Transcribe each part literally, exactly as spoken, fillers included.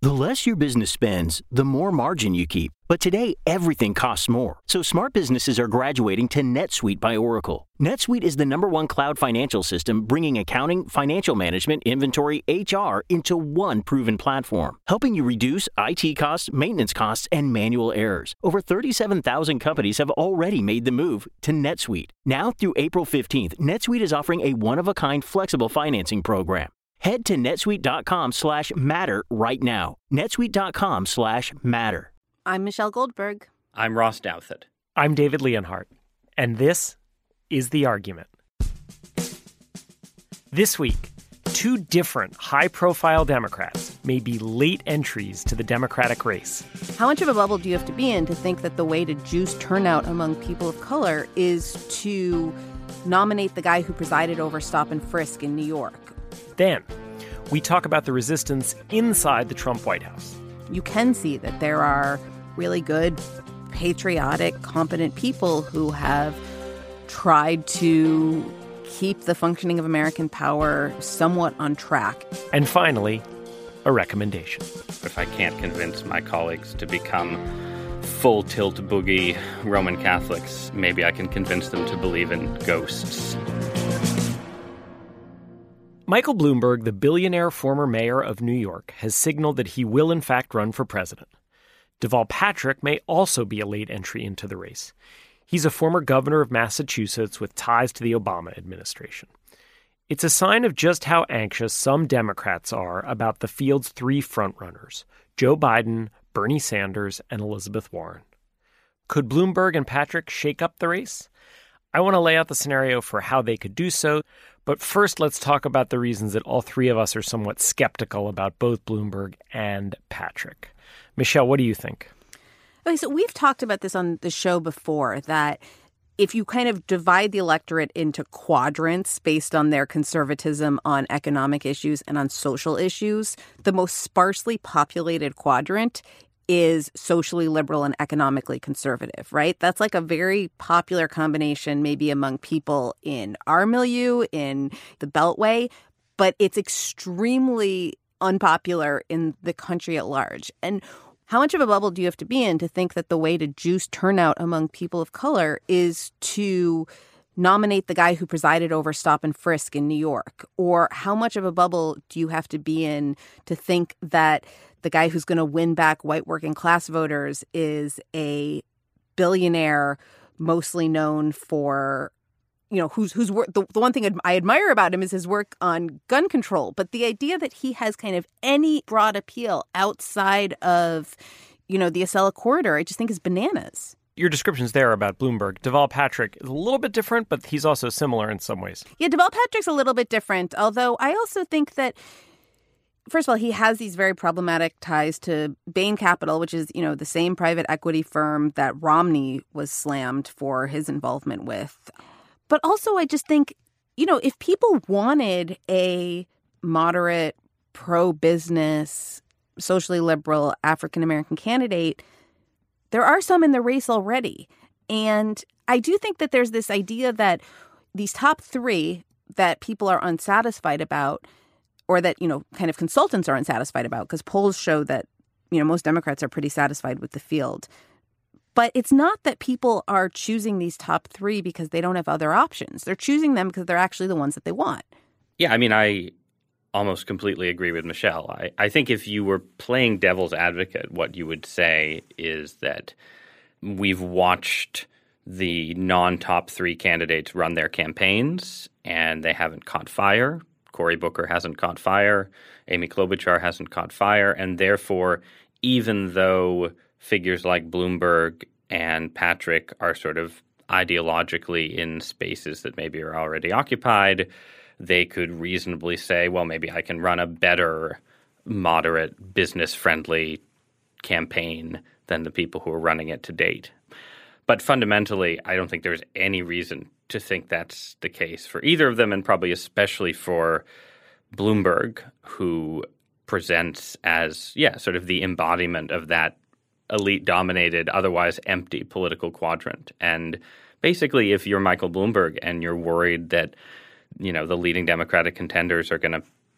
The less your business spends, the more margin you keep. But today, everything costs more. So smart businesses are graduating to NetSuite by Oracle. NetSuite is the number one cloud financial system, bringing accounting, financial management, inventory, H R into one proven platform, helping you reduce I T costs, maintenance costs, and manual errors. Over thirty-seven thousand companies have already made the move to NetSuite. Now through April fifteenth, NetSuite is offering a one-of-a-kind flexible financing program. Head to netsuite.com slash matter right now. netsuite.com slash matter. I'm Michelle Goldberg. I'm Ross Douthat. I'm David Leonhardt. And this is The Argument. This week, two different high-profile Democrats may be late entries to the Democratic race. How much of a bubble do you have to be in to think that the way to juice turnout among people of color is to nominate the guy who presided over stop and frisk in New York? Then, we talk about the resistance inside the Trump White House. You can see that there are really good, patriotic, competent people who have tried to keep the functioning of American power somewhat on track. And finally, a recommendation. If I can't convince my colleagues to become full tilt boogie Roman Catholics, maybe I can convince them to believe in ghosts. Michael Bloomberg, the billionaire former mayor of New York, has signaled that he will in fact run for president. Deval Patrick may also be a late entry into the race. He's a former governor of Massachusetts with ties to the Obama administration. It's a sign of just how anxious some Democrats are about the field's three frontrunners, Joe Biden, Bernie Sanders, and Elizabeth Warren. Could Bloomberg and Patrick shake up the race? I want to lay out the scenario for how they could do so, but first let's talk about the reasons that all three of us are somewhat skeptical about both Bloomberg and Patrick. Michelle, what do you think? Okay, so we've talked about this on the show before, that if you kind of divide the electorate into quadrants based on their conservatism on economic issues and on social issues, the most sparsely populated quadrant is socially liberal and economically conservative, right? That's like a very popular combination maybe among people in our milieu, in the Beltway, but it's extremely unpopular in the country at large. And how much of a bubble do you have to be in to think that the way to juice turnout among people of color is to nominate the guy who presided over stop and frisk in New York? Or how much of a bubble do you have to be in to think that the guy who's going to win back white working class voters is a billionaire mostly known for, you know, who's who's work. The, the one thing I admire about him is his work on gun control. But the idea that he has kind of any broad appeal outside of, you know, the Acela corridor, I just think is bananas. Your descriptions there about Bloomberg. Deval Patrick is a little bit different, but he's also similar in some ways. Yeah, Deval Patrick's a little bit different, although I also think that, first of all, he has these very problematic ties to Bain Capital, which is, you know, the same private equity firm that Romney was slammed for his involvement with. But also, I just think, you know, if people wanted a moderate, pro-business, socially liberal African-American candidate, there are some in the race already. And I do think that there's this idea that these top three that people are unsatisfied about, or that, you know, kind of consultants are unsatisfied about, because polls show that, you know, most Democrats are pretty satisfied with the field. But it's not that people are choosing these top three because they don't have other options. They're choosing them because they're actually the ones that they want. Yeah, I mean, I almost completely agree with Michelle. I, I think if you were playing devil's advocate, what you would say is that we've watched the non-top three candidates run their campaigns and they haven't caught fire. Cory Booker hasn't caught fire. Amy Klobuchar hasn't caught fire. And therefore, even though figures like Bloomberg and Patrick are sort of ideologically in spaces that maybe are already occupied, they could reasonably say, well, maybe I can run a better, moderate, business-friendly campaign than the people who are running it to date. But fundamentally, I don't think there's any reason to think that's the case for either of them, and probably especially for Bloomberg, who presents as, yeah, sort of the embodiment of that elite-dominated, otherwise empty political quadrant. And basically, if you're Michael Bloomberg and you're worried that, you know, the leading Democratic contenders are going to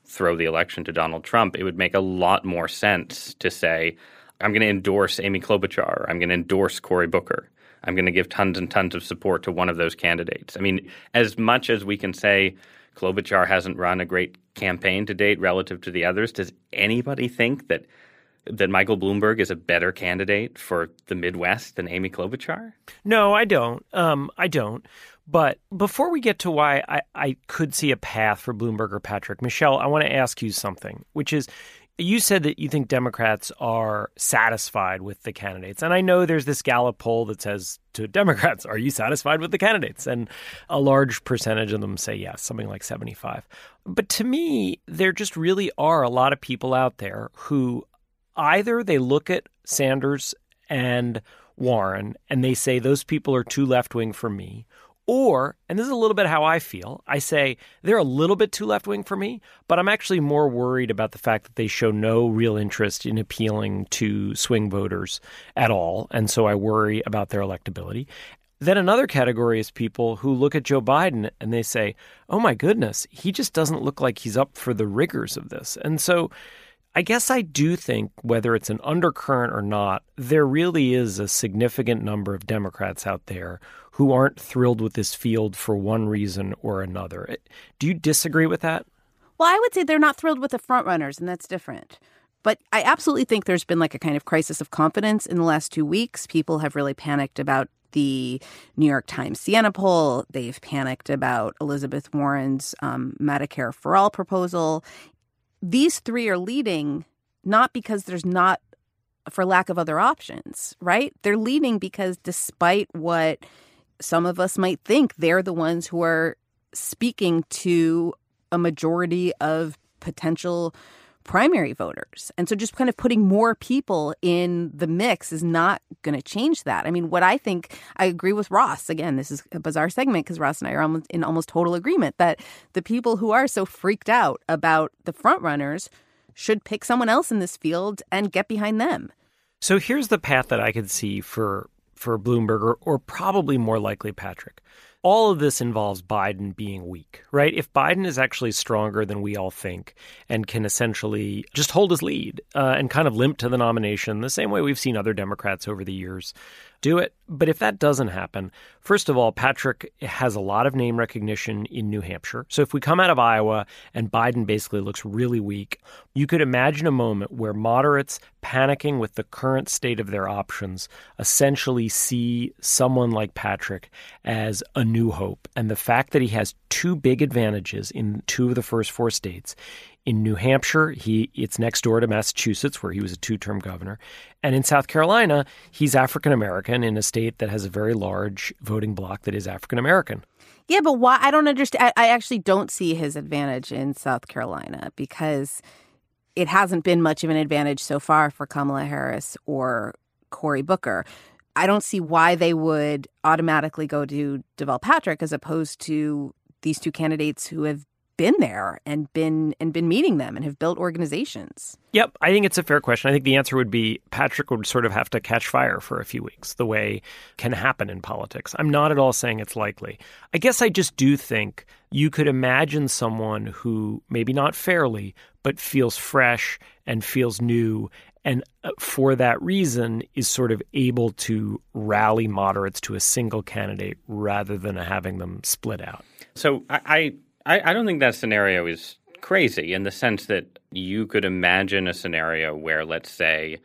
throw the election to Donald Trump, it would make a lot more sense to say, I'm going to endorse Amy Klobuchar, I'm going to endorse Cory Booker. I'm going to give tons and tons of support to one of those candidates. I mean, as much as we can say Klobuchar hasn't run a great campaign to date relative to the others, does anybody think that that Michael Bloomberg is a better candidate for the Midwest than Amy Klobuchar? No, I don't. Um, I don't. But before we get to why I, I could see a path for Bloomberg or Patrick, Michelle, I want to ask you something, which is, you said that you think Democrats are satisfied with the candidates. And I know there's this Gallup poll that says to Democrats, are you satisfied with the candidates? And a large percentage of them say yes, something like seventy-five. But to me, there just really are a lot of people out there who either they look at Sanders and Warren and they say those people are too left-wing for me, or, and this is a little bit how I feel, I say they're a little bit too left-wing for me, but I'm actually more worried about the fact that they show no real interest in appealing to swing voters at all, and so I worry about their electability. Then another category is people who look at Joe Biden and they say, oh my goodness, he just doesn't look like he's up for the rigors of this. And so I guess I do think, whether it's an undercurrent or not, there really is a significant number of Democrats out there who aren't thrilled with this field for one reason or another. Do you disagree with that? Well, I would say they're not thrilled with the frontrunners, and that's different. But I absolutely think there's been like a kind of crisis of confidence in the last two weeks. People have really panicked about the New York Times Siena poll. They've panicked about Elizabeth Warren's um, Medicare for All proposal. These three are leading not because there's not for lack of other options, right? They're leading because despite what some of us might think, they're the ones who are speaking to a majority of potential primary voters. And so just kind of putting more people in the mix is not going to change that. I mean, what I think, I agree with Ross. Again, this is a bizarre segment because Ross and I are almost in almost total agreement that the people who are so freaked out about the frontrunners should pick someone else in this field and get behind them. So here's the path that I could see for for Bloomberg, or, or probably more likely Patrick. All of this involves Biden being weak, right? If Biden is actually stronger than we all think and can essentially just hold his lead uh, and kind of limp to the nomination the same way we've seen other Democrats over the years do it. But if that doesn't happen, first of all, Patrick has a lot of name recognition in New Hampshire. So if we come out of Iowa and Biden basically looks really weak, you could imagine a moment where moderates panicking with the current state of their options essentially see someone like Patrick as a new hope. And the fact that he has two big advantages in two of the first four states. In New Hampshire, he it's next door to Massachusetts, where he was a two-term governor. And in South Carolina, he's African-American in a state that has a very large voting bloc that is African-American. Yeah, but why? I don't understand. I, I actually don't see his advantage in South Carolina because it hasn't been much of an advantage so far for Kamala Harris or Cory Booker. I don't see why they would automatically go to Deval Patrick as opposed to these two candidates who have been there and been and been meeting them and have built organizations. Yep, I think it's a fair question. I think the answer would be Patrick would sort of have to catch fire for a few weeks, the way can happen in politics. I'm not at all saying it's likely. I guess I just do think you could imagine someone who maybe not fairly, but feels fresh and feels new, and for that reason is sort of able to rally moderates to a single candidate rather than having them split out. So I... I... I don't think that scenario is crazy in the sense that you could imagine a scenario where, let's say,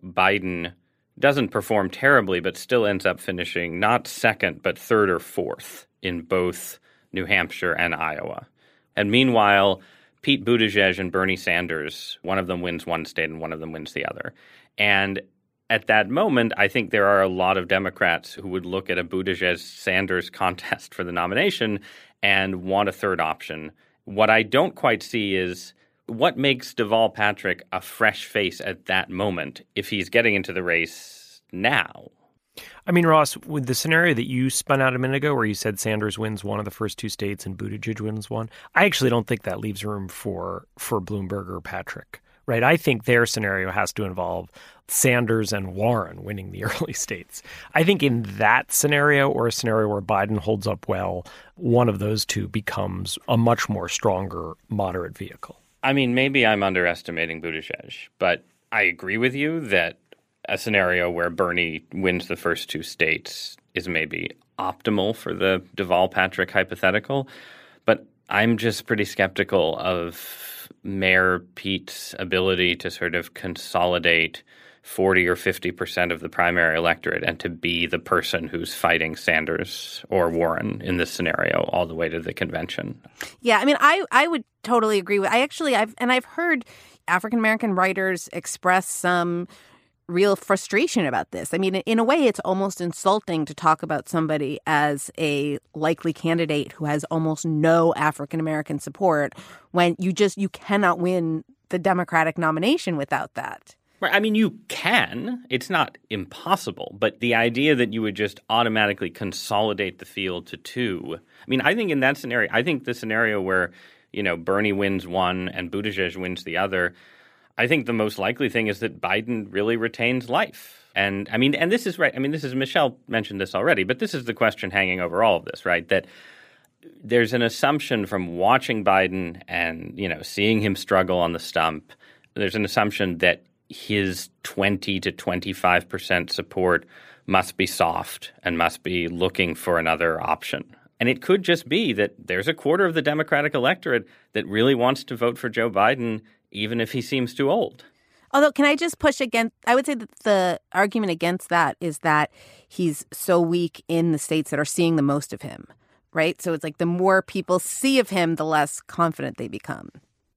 Biden doesn't perform terribly but still ends up finishing not second but third or fourth in both New Hampshire and Iowa. And meanwhile, Pete Buttigieg and Bernie Sanders, one of them wins one state and one of them wins the other. And at that moment, I think there are a lot of Democrats who would look at a Buttigieg-Sanders contest for the nomination and want a third option. What I don't quite see is what makes Deval Patrick a fresh face at that moment if he's getting into the race now. I mean, Ross, with the scenario that you spun out a minute ago where you said Sanders wins one of the first two states and Buttigieg wins one, I actually don't think that leaves room for, for Bloomberg or Patrick. Right. I think their scenario has to involve Sanders and Warren winning the early states. I think in that scenario, or a scenario where Biden holds up well, one of those two becomes a much more stronger moderate vehicle. I mean, maybe I'm underestimating Buttigieg, but I agree with you that a scenario where Bernie wins the first two states is maybe optimal for the Deval-Patrick hypothetical. But I'm just pretty skeptical of Mayor Pete's ability to sort of consolidate forty or fifty percent of the primary electorate and to be the person who's fighting Sanders or Warren in this scenario all the way to the convention. Yeah, I mean, I, I would totally agree with I actually I've and I've heard African-American writers express some real frustration about this. I mean, in a way, it's almost insulting to talk about somebody as a likely candidate who has almost no African-American support when you just you cannot win the Democratic nomination without that. Right. I mean, you can. It's not impossible. But the idea that you would just automatically consolidate the field to two. I mean, I think in that scenario, I think the scenario where, you know, Bernie wins one and Buttigieg wins the other, I think the most likely thing is that Biden really retains life. And I mean, and this is right. I mean, this is Michelle mentioned this already, but this is the question hanging over all of this, right? That there's an assumption from watching Biden and, you know, seeing him struggle on the stump. There's an assumption that his twenty to twenty-five percent support must be soft and must be looking for another option. And it could just be that there's a quarter of the Democratic electorate that really wants to vote for Joe Biden, even if he seems too old. Although, can I just push against, I would say that the argument against that is that he's so weak in the states that are seeing the most of him, right? So it's like the more people see of him, the less confident they become.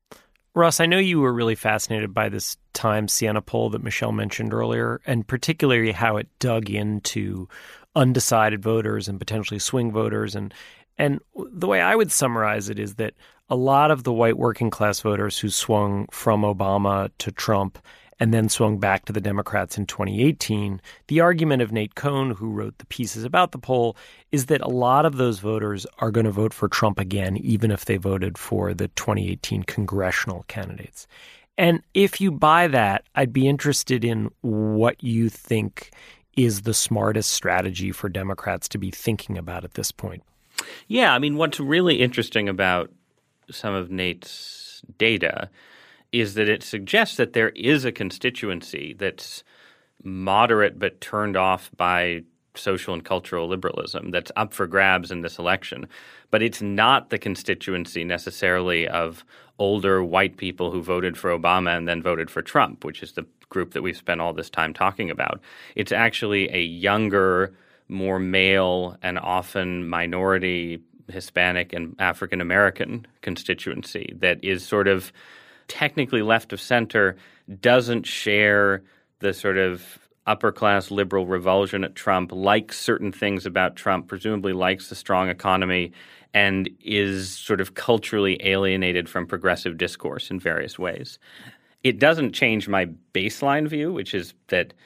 Russ, I know you were really fascinated by this Times Siena poll that Michelle mentioned earlier, and particularly how it dug into undecided voters and potentially swing voters. And and the way I would summarize it is that a lot of the white working class voters who swung from Obama to Trump and then swung back to the Democrats in twenty eighteen, the argument of Nate Cohn, who wrote the pieces about the poll, is that a lot of those voters are going to vote for Trump again, even if they voted for the twenty eighteen congressional candidates. And if you buy that, I'd be interested in what you think is the smartest strategy for Democrats to be thinking about at this point. Yeah, I mean, what's really interesting about some of Nate's data is that it suggests that there is a constituency that's moderate but turned off by social and cultural liberalism that's up for grabs in this election. But it's not the constituency necessarily of older white people who voted for Obama and then voted for Trump, which is the group that we've spent all this time talking about. It's actually a younger, more male and often minority Hispanic and African American constituency that is sort of technically left of center, doesn't share the sort of upper class liberal revulsion at Trump, likes certain things about Trump, presumably likes the strong economy, and is sort of culturally alienated from progressive discourse in various ways. It doesn't change my baseline view, which is that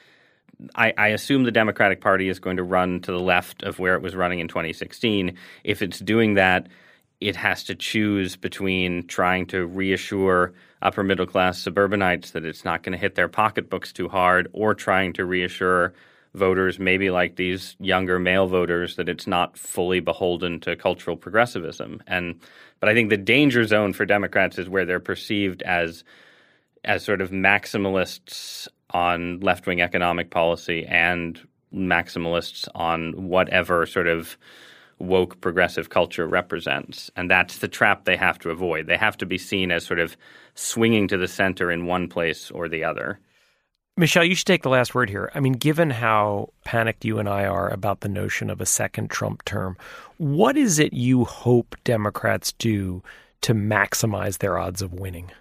I, I assume the Democratic Party is going to run to the left of where it was running in twenty sixteen. If it's doing that, it has to choose between trying to reassure upper middle class suburbanites that it's not going to hit their pocketbooks too hard, or trying to reassure voters, maybe like these younger male voters, that it's not fully beholden to cultural progressivism. And but I think the danger zone for Democrats is where they're perceived as as sort of maximalists on left-wing economic policy and maximalists on whatever sort of woke progressive culture represents. And that's the trap they have to avoid. They have to be seen as sort of swinging to the center in one place or the other. Michelle, you should take the last word here. I mean, given how panicked you and I are about the notion of a second Trump term, what is it you hope Democrats do to maximize their odds of winning?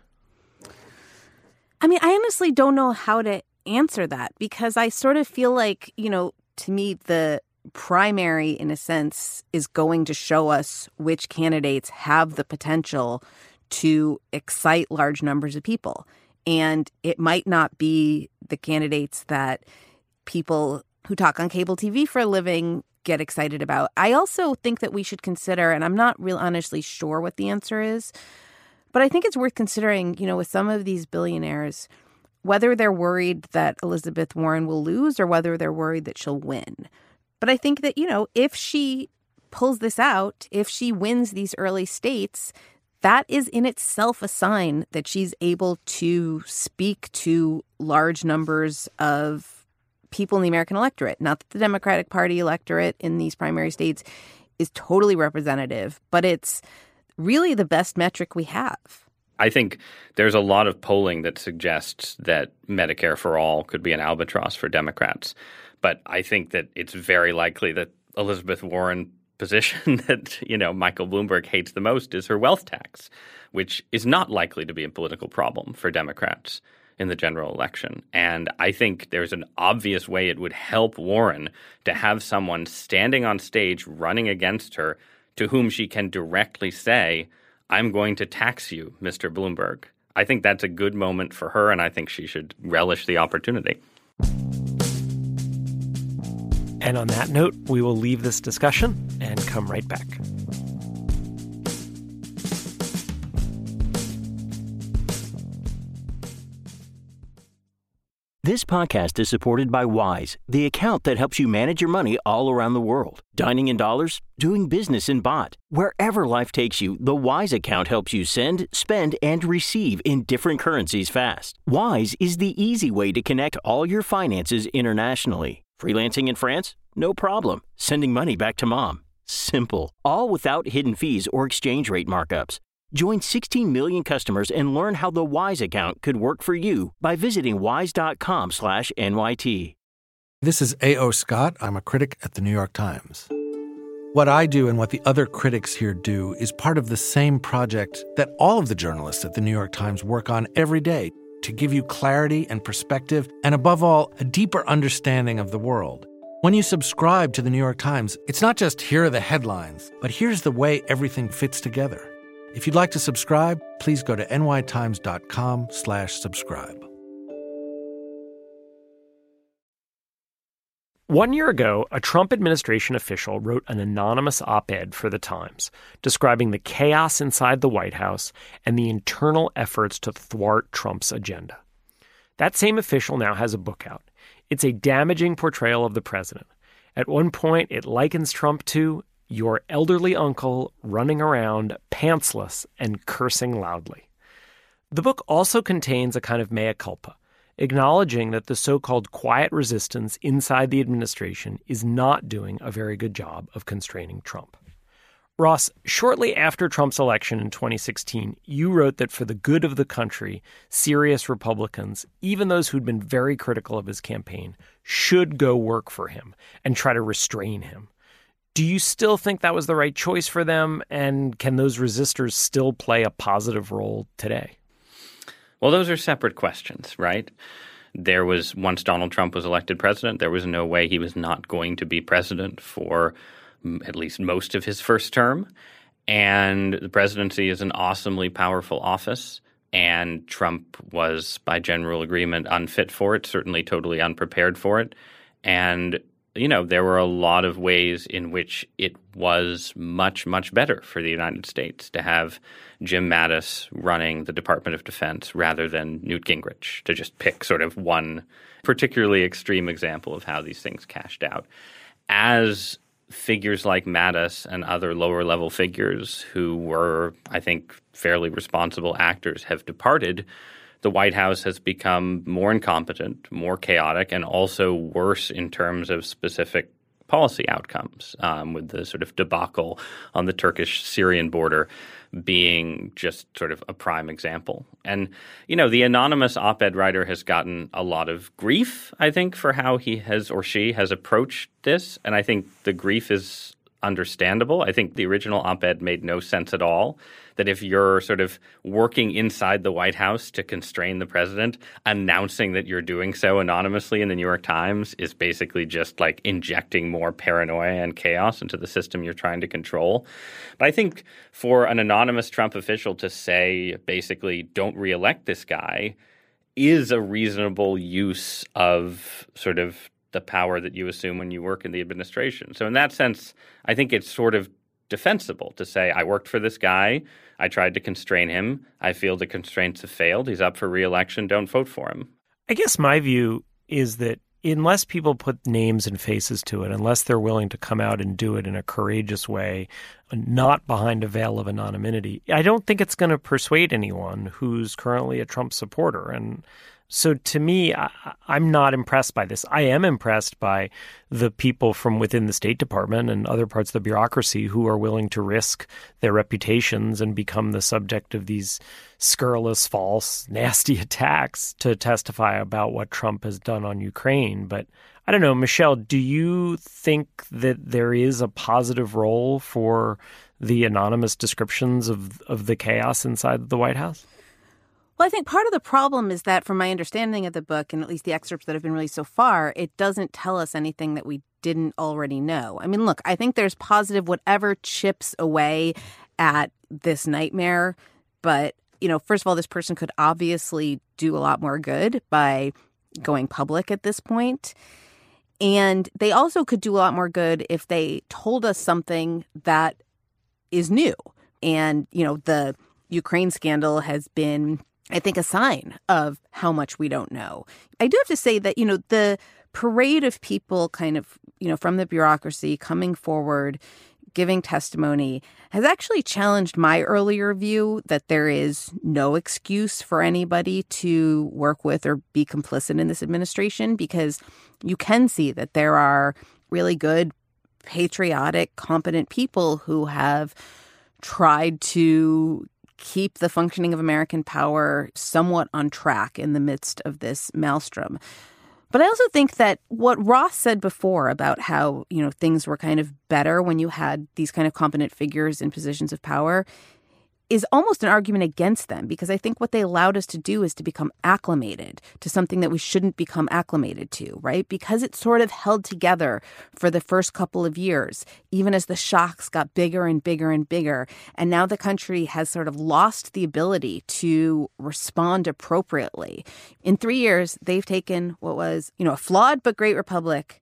I mean, I honestly don't know how to answer that, because I sort of feel like, you know, to me, the primary, in a sense, is going to show us which candidates have the potential to excite large numbers of people. And it might not be the candidates that people who talk on cable T V for a living get excited about. I also think that we should consider, and I'm not real honestly sure what the answer is, but I think it's worth considering, you know, with some of these billionaires, whether they're worried that Elizabeth Warren will lose or whether they're worried that she'll win. But I think that, you know, if she pulls this out, if she wins these early states, that is in itself a sign that she's able to speak to large numbers of people in the American electorate. Not that the Democratic Party electorate in these primary states is totally representative, but it's really the best metric we have. I think there's a lot of polling that suggests that Medicare for all could be an albatross for Democrats. But I think that it's very likely that Elizabeth Warren's position that, you know, Michael Bloomberg hates the most is her wealth tax, which is not likely to be a political problem for Democrats in the general election. And I think there's an obvious way it would help Warren to have someone standing on stage running against her to whom she can directly say, I'm going to tax you, Mister Bloomberg. I think that's a good moment for her, and I think she should relish the opportunity. And on that note, we will leave this discussion and come right back. This podcast is supported by Wise, the account that helps you manage your money all around the world. Dining in dollars, doing business in baht. Wherever life takes you, the Wise account helps you send, spend, and receive in different currencies fast. Wise is the easy way to connect all your finances internationally. Freelancing in France? No problem. Sending money back to mom? Simple. All without hidden fees or exchange rate markups. Join sixteen million customers and learn how the Wise account could work for you by visiting wise.com slash NYT. This is A O. Scott. I'm a critic at the New York Times. What I do and what the other critics here do is part of the same project that all of the journalists at the New York Times work on every day to give you clarity and perspective and, above all, a deeper understanding of the world. When you subscribe to the New York Times, it's not just here are the headlines, but here's the way everything fits together. If you'd like to subscribe, please go to nytimes.com slash subscribe. One year ago, a Trump administration official wrote an anonymous op-ed for The Times describing the chaos inside the White House and the internal efforts to thwart Trump's agenda. That same official now has a book out. It's a damaging portrayal of the president. At one point, it likens Trump to your elderly uncle running around pantsless and cursing loudly. The book also contains a kind of mea culpa, acknowledging that the so-called quiet resistance inside the administration is not doing a very good job of constraining Trump. Ross, shortly after Trump's election in twenty sixteen, you wrote that for the good of the country, serious Republicans, even those who'd been very critical of his campaign, should go work for him and try to restrain him. Do you still think that was the right choice for them? And can those resistors still play a positive role today? Well, those are separate questions, right? There was, once Donald Trump was elected president, there was no way he was not going to be president for at least most of his first term. And the presidency is an awesomely powerful office. And Trump was, by general agreement, unfit for it, certainly totally unprepared for it. And you know, there were a lot of ways in which it was much, much better for the United States to have Jim Mattis running the Department of Defense rather than Newt Gingrich, to just pick sort of one particularly extreme example of how these things cashed out. As figures like Mattis and other lower-level figures who were, I think, fairly responsible actors have departed, the White House has become more incompetent, more chaotic, and also worse in terms of specific policy outcomes, um, with the sort of debacle on the Turkish-Syrian border being just sort of a prime example. And, you know, the anonymous op-ed writer has gotten a lot of grief, I think, for how he has or she has approached this. And I think the grief is understandable. I think the original op-ed made no sense at all, that if you're sort of working inside the White House to constrain the president, announcing that you're doing so anonymously in the New York Times is basically just like injecting more paranoia and chaos into the system you're trying to control. But I think for an anonymous Trump official to say basically don't reelect this guy is a reasonable use of sort of the power that you assume when you work in the administration. So in that sense, I think it's sort of defensible to say, I worked for this guy, I tried to constrain him, I feel the constraints have failed, he's up for re-election, don't vote for him. I guess my view is that unless people put names and faces to it, unless they're willing to come out and do it in a courageous way, not behind a veil of anonymity, I don't think it's going to persuade anyone who's currently a Trump supporter. And so to me, I, I'm not impressed by this. I am impressed by the people from within the State Department and other parts of the bureaucracy who are willing to risk their reputations and become the subject of these scurrilous, false, nasty attacks to testify about what Trump has done on Ukraine. But I don't know, Michelle, do you think that there is a positive role for the anonymous descriptions of, of the chaos inside the White House? Well, I think part of the problem is that from my understanding of the book, and at least the excerpts that have been released so far, it doesn't tell us anything that we didn't already know. I mean, look, I think there's positive whatever chips away at this nightmare. But, you know, first of all, this person could obviously do a lot more good by going public at this point. And they also could do a lot more good if they told us something that is new. And, you know, the Ukraine scandal has been, I think, a sign of how much we don't know. I do have to say that, you know, the parade of people kind of, you know, from the bureaucracy coming forward, giving testimony has actually challenged my earlier view that there is no excuse for anybody to work with or be complicit in this administration, because you can see that there are really good, patriotic, competent people who have tried to keep the functioning of American power somewhat on track in the midst of this maelstrom. But I also think that what Ross said before about how, you know, things were kind of better when you had these kind of competent figures in positions of power is almost an argument against them, because I think what they allowed us to do is to become acclimated to something that we shouldn't become acclimated to, right? Because it sort of held together for the first couple of years, even as the shocks got bigger and bigger and bigger. And now the country has sort of lost the ability to respond appropriately. In three years, they've taken what was, you know, a flawed but great republic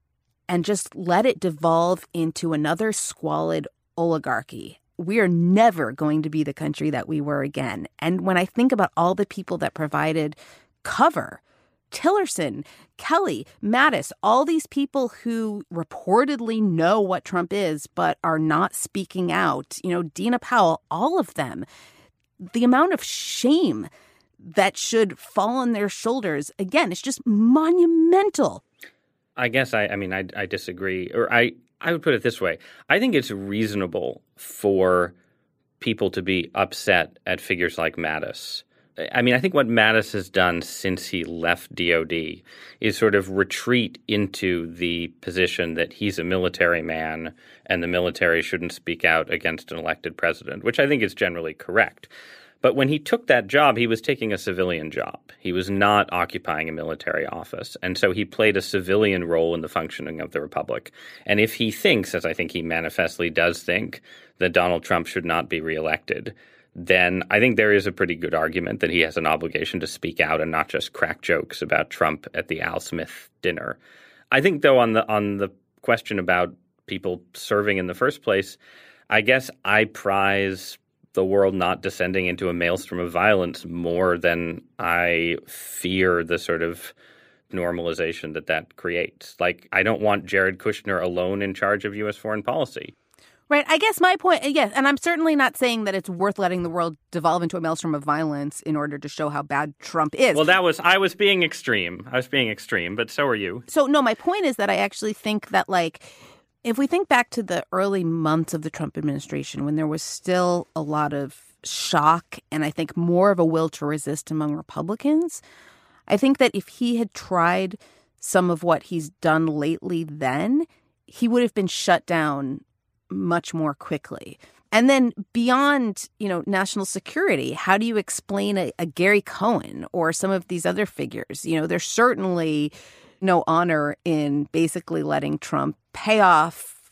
and just let it devolve into another squalid oligarchy. We are never going to be the country that we were again. And when I think about all the people that provided cover, Tillerson, Kelly, Mattis, all these people who reportedly know what Trump is but are not speaking out, you know, Dina Powell, all of them, the amount of shame that should fall on their shoulders, again, it's just monumental. I guess I, I mean, I, I disagree, or I, I would put it this way. I think it's reasonable for people to be upset at figures like Mattis. I mean, I think what Mattis has done since he left D O D is sort of retreat into the position that he's a military man and the military shouldn't speak out against an elected president, which I think is generally correct. But when he took that job, he was taking a civilian job. He was not occupying a military office. And so he played a civilian role in the functioning of the republic. And if he thinks, as I think he manifestly does think, that Donald Trump should not be reelected, then I think there is a pretty good argument that he has an obligation to speak out and not just crack jokes about Trump at the Al Smith dinner. I think, though, on the on the question about people serving in the first place, I guess I prize the world not descending into a maelstrom of violence more than I fear the sort of normalization that that creates. Like, I don't want Jared Kushner alone in charge of U S foreign policy. Right. I guess my point, yes, and I'm certainly not saying that it's worth letting the world devolve into a maelstrom of violence in order to show how bad Trump is. Well, that was, I was being extreme. I was being extreme, but so are you. So, no, my point is that I actually think that, like, if we think back to the early months of the Trump administration, when there was still a lot of shock and I think more of a will to resist among Republicans, I think that if he had tried some of what he's done lately then, he would have been shut down much more quickly. And then beyond, you know, national security, how do you explain a, a Gary Cohn or some of these other figures? You know, there's certainly no honor in basically letting Trump pay off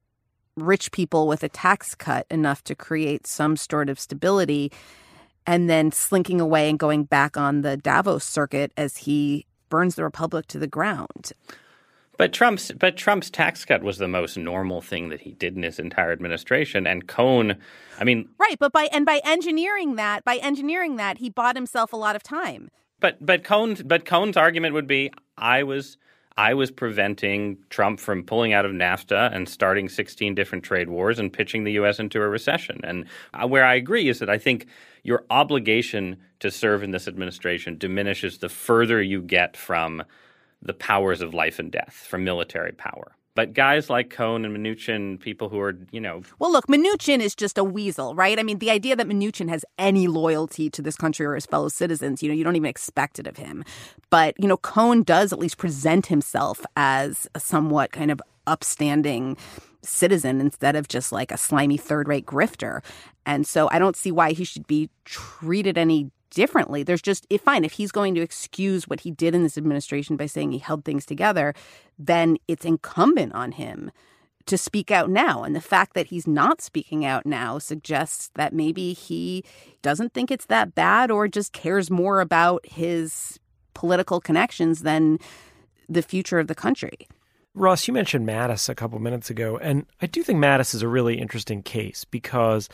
rich people with a tax cut enough to create some sort of stability and then slinking away and going back on the Davos circuit as he burns the republic to the ground. But Trump's but Trump's tax cut was the most normal thing that he did in his entire administration. And Cohn, I mean, right. But by and by engineering that, by engineering that, he bought himself a lot of time. But but Cohn's but Cohn's argument would be, I was I was preventing Trump from pulling out of NAFTA and starting sixteen different trade wars and pitching the U S into a recession. And where I agree is that I think your obligation to serve in this administration diminishes the further you get from the powers of life and death, from military power. But guys like Cohn and Mnuchin, people who are, you know... Well, look, Mnuchin is just a weasel, right? I mean, the idea that Mnuchin has any loyalty to this country or his fellow citizens, you know, you don't even expect it of him. But, you know, Cohn does at least present himself as a somewhat kind of upstanding citizen instead of just like a slimy third-rate grifter. And so I don't see why he should be treated any differently. There's just, if fine, if he's going to excuse what he did in this administration by saying he held things together, then it's incumbent on him to speak out now. And the fact that he's not speaking out now suggests that maybe he doesn't think it's that bad or just cares more about his political connections than the future of the country. Ross, you mentioned Mattis a couple minutes ago, and I do think Mattis is a really interesting case because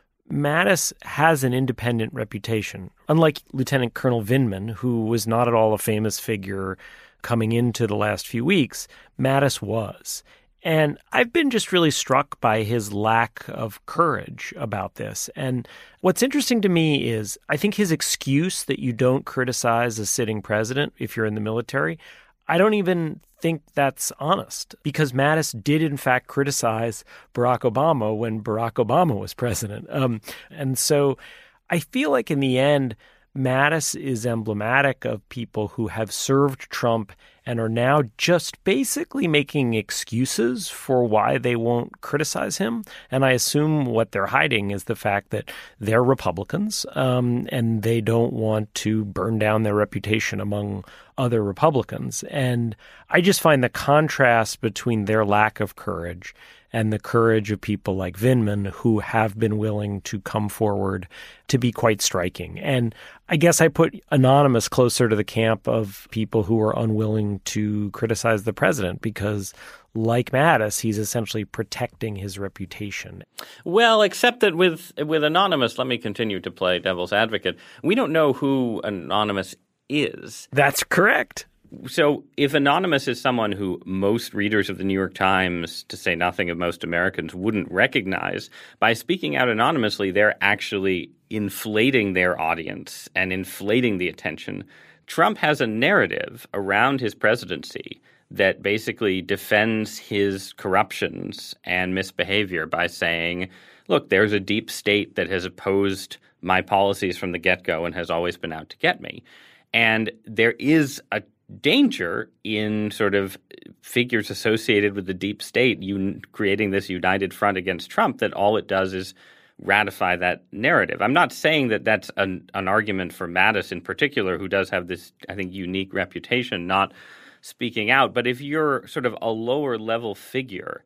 Mattis has an independent reputation. Unlike Lieutenant Colonel Vindman, who was not at all a famous figure coming into the last few weeks, Mattis was. And I've been just really struck by his lack of courage about this. And what's interesting to me is I think his excuse that you don't criticize a sitting president if you're in the military, I don't even think that's honest, because Mattis did, in fact, criticize Barack Obama when Barack Obama was president. Um, and so I feel like in the end, Mattis is emblematic of people who have served Trump and are now just basically making excuses for why they won't criticize him. And I assume what they're hiding is the fact that they're Republicans um, and they don't want to burn down their reputation among other Republicans. And I just find the contrast between their lack of courage and the courage of people like Vindman who have been willing to come forward to be quite striking. And I guess I put Anonymous closer to the camp of people who are unwilling to criticize the president because, like Mattis, he's essentially protecting his reputation. Well, except that with with Anonymous, let me continue to play devil's advocate. We don't know who Anonymous is. That's correct. So if Anonymous is someone who most readers of the New York Times, to say nothing of most Americans, wouldn't recognize, by speaking out anonymously, they're actually inflating their audience and inflating the attention. Trump has a narrative around his presidency that basically defends his corruptions and misbehavior by saying, look, there's a deep state that has opposed my policies from the get-go and has always been out to get me. And there is a danger in sort of figures associated with the deep state un- creating this united front against Trump that all it does is ratify that narrative. I'm not saying that that's an, an argument for Mattis in particular, who does have this, I think, unique reputation not speaking out. But if you're sort of a lower level figure,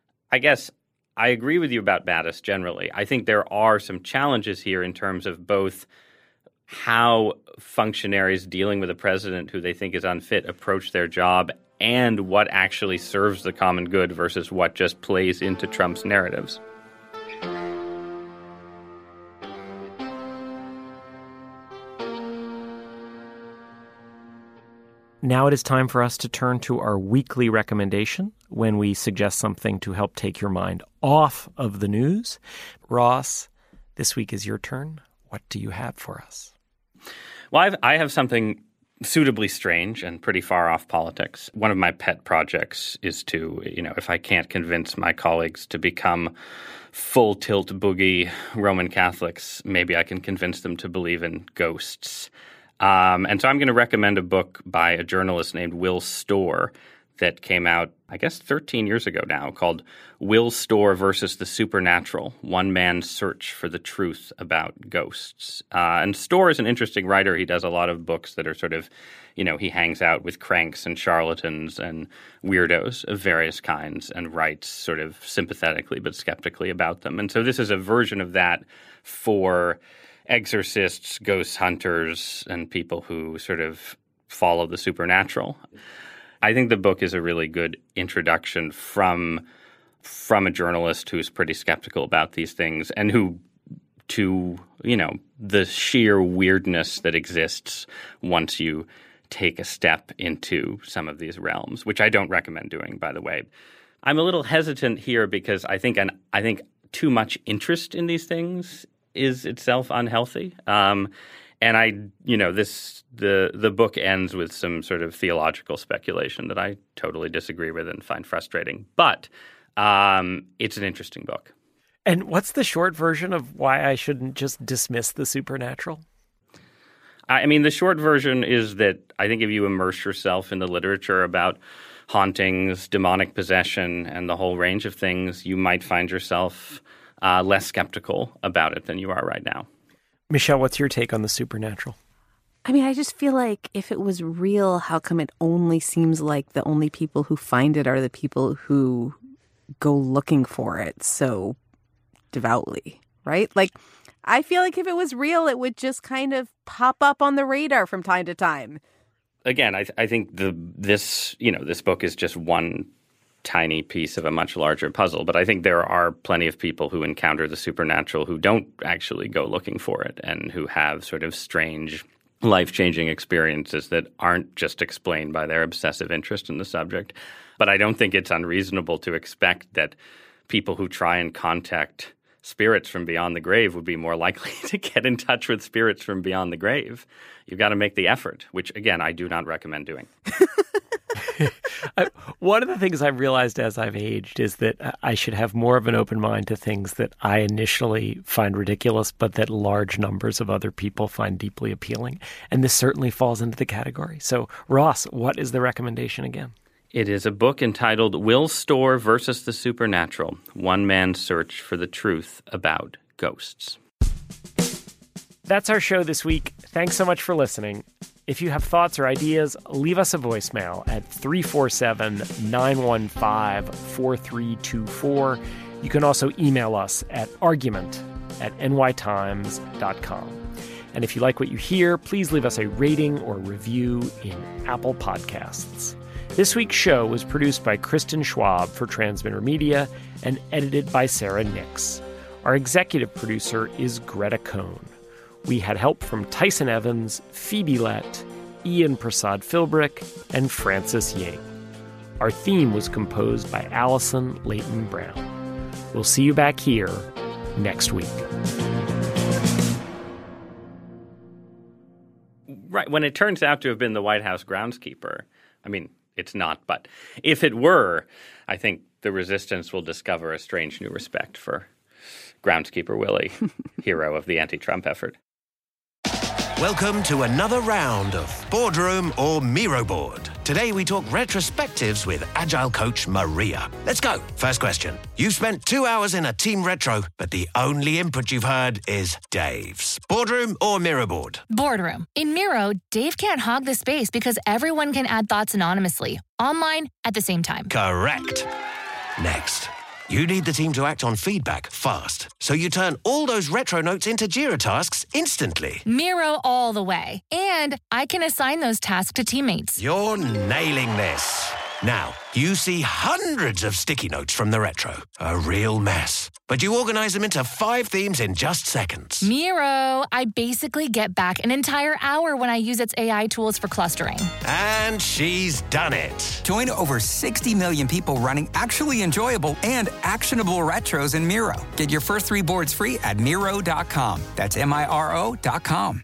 I guess I agree with you about Mattis generally. I think there are some challenges here in terms of both how functionaries dealing with a president who they think is unfit approach their job and what actually serves the common good versus what just plays into Trump's narratives. Now it is time for us to turn to our weekly recommendation when we suggest something to help take your mind off of the news. Ross, this week is your turn. What do you have for us? Well, I've, I have something suitably strange and pretty far off politics. One of my pet projects is to, you know, if I can't convince my colleagues to become full tilt boogie Roman Catholics, maybe I can convince them to believe in ghosts. Um, and so I'm going to recommend a book by a journalist named Will Storr that came out, I guess, thirteen years ago now, called Will Storr versus the Supernatural, One Man's Search for the Truth About Ghosts. Uh, and Storr is an interesting writer. He does a lot of books that are sort of, you know, he hangs out with cranks and charlatans and weirdos of various kinds and writes sort of sympathetically but skeptically about them. And so this is a version of that for exorcists, ghost hunters, and people who sort of follow the supernatural. I think the book is a really good introduction from from a journalist who's pretty skeptical about these things and who to, you know, the sheer weirdness that exists once you take a step into some of these realms, which I don't recommend doing, by the way. I'm a little hesitant here because I think an, I think too much interest in these things is itself unhealthy. Um, and I, you know, this the the book ends with some sort of theological speculation that I totally disagree with and find frustrating. But um, it's an interesting book. And what's the short version of why I shouldn't just dismiss the supernatural? I mean, the short version is that I think if you immerse yourself in the literature about hauntings, demonic possession, and the whole range of things, you might find yourself uh, less skeptical about it than you are right now. Michelle, what's your take on the supernatural? I mean, I just feel like if it was real, how come it only seems like the only people who find it are the people who go looking for it so devoutly, right? Like, I feel like if it was real, it would just kind of pop up on the radar from time to time. Again, I, th- I think the this you know this book is just one tiny piece of a much larger puzzle. But I think there are plenty of people who encounter the supernatural who don't actually go looking for it and who have sort of strange, life-changing experiences that aren't just explained by their obsessive interest in the subject. But I don't think it's unreasonable to expect that people who try and contact spirits from beyond the grave would be more likely to get in touch with spirits from beyond the grave. You've got to make the effort, which, again, I do not recommend doing. I, one of the things I've realized as I've aged is that I should have more of an open mind to things that I initially find ridiculous, but that large numbers of other people find deeply appealing. And this certainly falls into the category. So, Ross, what is the recommendation again? It is a book entitled Will Storr versus the Supernatural, One Man's Search for the Truth About Ghosts. That's our show this week. Thanks so much for listening. If you have thoughts or ideas, leave us a voicemail at three four seven, nine one five, four three two four. You can also email us at argument at n y times dot com. And if you like what you hear, please leave us a rating or review in Apple Podcasts. This week's show was produced by Kristen Schwab for Transmitter Media and edited by Sarah Nix. Our executive producer is Greta Cohn. We had help from Tyson Evans, Phoebe Lett, Ian Prasad Philbrick, and Francis Ying. Our theme was composed by Allison Leighton Brown. We'll see you back here next week. Right. When it turns out to have been the White House groundskeeper, I mean, it's not, but if it were, I think the resistance will discover a strange new respect for Groundskeeper Willie, hero of the anti-Trump effort. Welcome to another round of Boardroom or Miro Board. Today we talk retrospectives with Agile coach Maria. Let's go. First question. You've spent two hours in a team retro, but the only input you've heard is Dave's. Boardroom or Miro Board? Boardroom. In Miro, Dave can't hog the space because everyone can add thoughts anonymously, online, at the same time. Correct. Next. You need the team to act on feedback fast, so you turn all those retro notes into Jira tasks instantly. Miro all the way. And I can assign those tasks to teammates. You're nailing this. Now, you see hundreds of sticky notes from the retro. A real mess. But you organize them into five themes in just seconds. Miro, I basically get back an entire hour when I use its A I tools for clustering. And she's done it. Join over sixty million people running actually enjoyable and actionable retros in Miro. Get your first three boards free at Miro dot com. That's M I R O dot com.